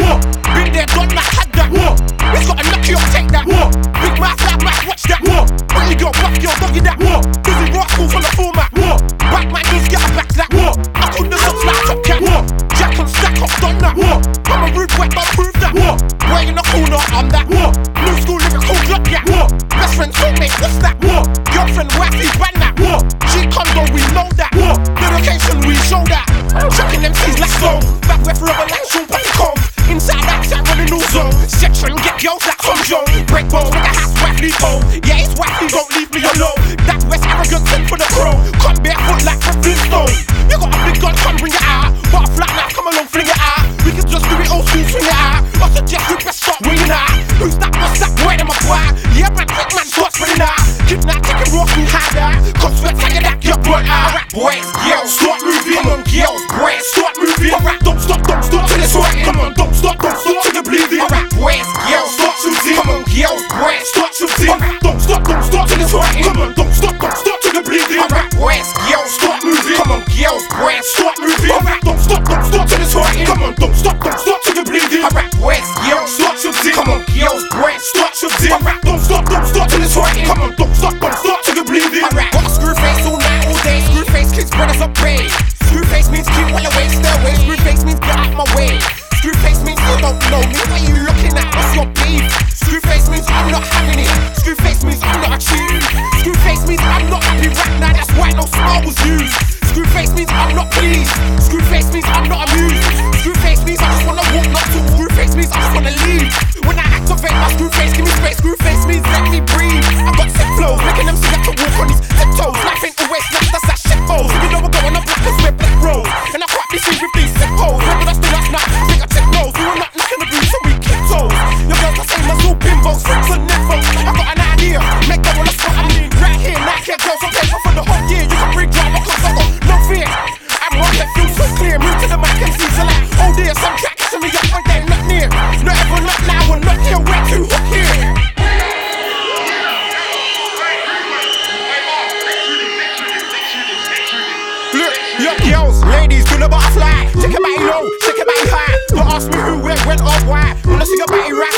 Been there, done that, had that. He's got a knock you up, take that. Big mouth, flat mouth, watch that. Really girl, rough girl, doggy that. Busy rock, school from the format. Back man, just get a back that. I couldn't have looked like Top Cat. Jack and stack up, done that. I'm a rude wet, but prove that. Boy in the corner, I'm that. New school, lyrical, drop ya. Best friend, soulmate, what's that? Girlfriend, wifey, ban that. G condo, we know that. Dedication, we show that. Chucking them C's like slow. Back where forever like shoe, but comb. Inside, outside, running new zone. Section, get girls like Tom Jones. Break bone, with a house, wifey home. Yeah, it's wifey, don't leave me alone. That West arrogant, send for the crow. Come barefoot like a Flintstone. You got a big gun, come bring it out. Butterfly knife, come along, fling it out. We can just do it old school, swing it out. I suggest you best start winging out. Who's that, what's that, where am I quiet? Yeah, man, quick man, start spinning out. Kidnap, taking raw food, hide out. Come sweat, tag it out, get burnt out. Rap boys, girls, start moving. Come on, girls, boys, start moving. Alright, don't stop till it's right. Come on, don't stop till you're bleeding. Alright, boys, girls, start shooting. Come on, girls, boys, start shooting. Alright, don't stop till it's right. Come on, don't stop till you're bleeding. Alright, boys, girls, start moving. Come on, girls, boys, start moving. Alright, don't stop till it's right. Come on, don't stop till you're bleeding. Alright, boys, girls, start shooting. Come on, girls, boys, start shooting. Alright, don't stop till it's right. Come on, don't stop till you're bleeding. Alright, got a screw face all night, all day. Screw face kids, brothers up pay. Screw face means keep well away, stay away. Screw face means get out my way. Screw face means you don't know me. What are you looking at? What's your beef? Screw face means I'm not having it. Screw face means I'm not achieving. Screw face means I'm not happy right now. That's why no smile was used. Screw face means I'm not pleased. Screw face means I'm not amused. Screw face means I just wanna walk, not talk. Screw face means I just wanna leave. When I activate my screw face, give me space. Screw face means let me breathe. I got sick flows, making them see I can walk on these tiptoes. Life ain't always snap, that's that shit foes. You know we're going up like this, we're black rolls. And I can't be seen with these sick hoes. Remember that's the last night, think I check those. We were not knocking the boots, so we keep toes. Your girls the same as all bimbos, friends and nefos. I got an idea, make them wanna spot. I mean, right here, now I can't go for paper for the whole year. You can bring drama, cause I got no fear. I'm one that feels so clear. Move to the mic and see like, oh dear, some track to me up, but they're not near. Not ever, not now, we're not here, we're too hot here. Look, your girls, ladies, do the butterfly. Shake your body low, shake your body high. Don't ask me who, where, when, or why. Wanna see your body right.